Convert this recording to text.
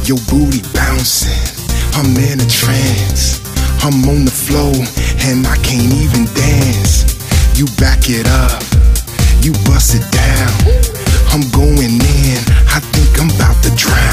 Your booty bouncing, I'm in a trance. I'm on the floor and I can't even dance. You back it up, you bust it down. I'm going in, I think I'm about to drown.